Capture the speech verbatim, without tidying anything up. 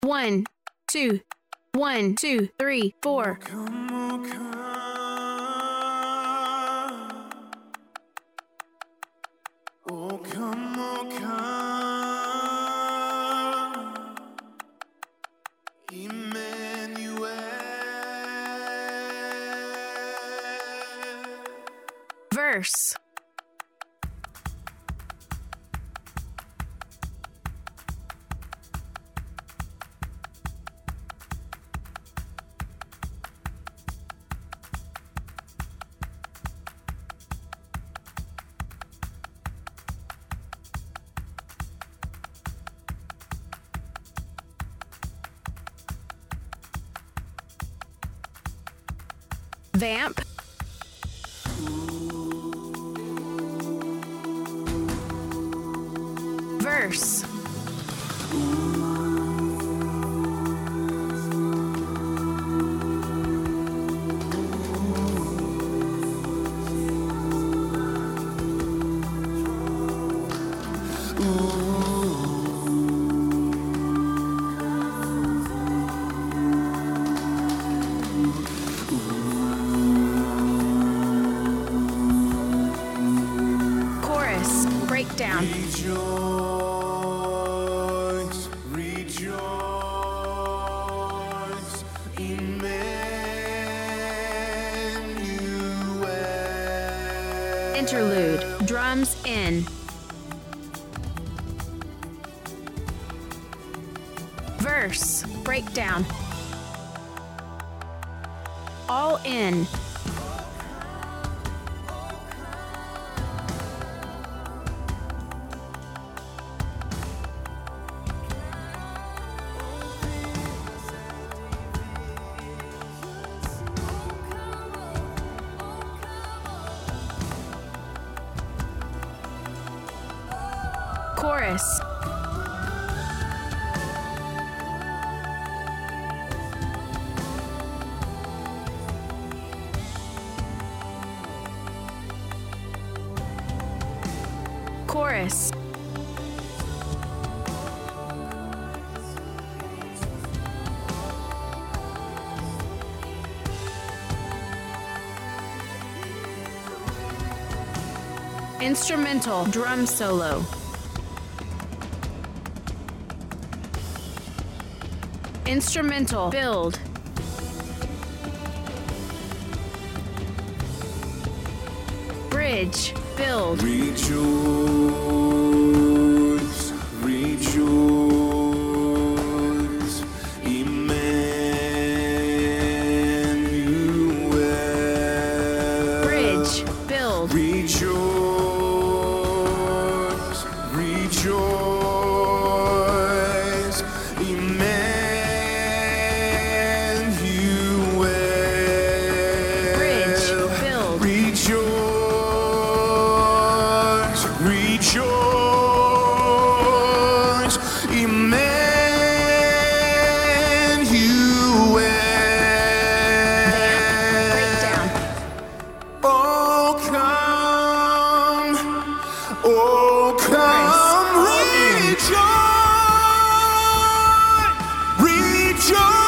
One, two, one, two, three, four. Come, oh, come. Oh, come, oh, come. Emmanuel. Verse. Vamp. Verse. Chorus. Breakdown. Rejoice, rejoice, Emmanuel. Interlude. Drums in. Verse. Breakdown. All in. Chorus. Chorus. Instrumental drum solo. Instrumental build. Bridge build. Rejoice, rejoice, Emmanuel. Bridge build. Rejoice, rejoice, Emmanuel. Bridge build. Rejoice, rejoice, Emmanuel. Vamp. Breakdown. Oh, come, oh, come, rejoice, rejoice.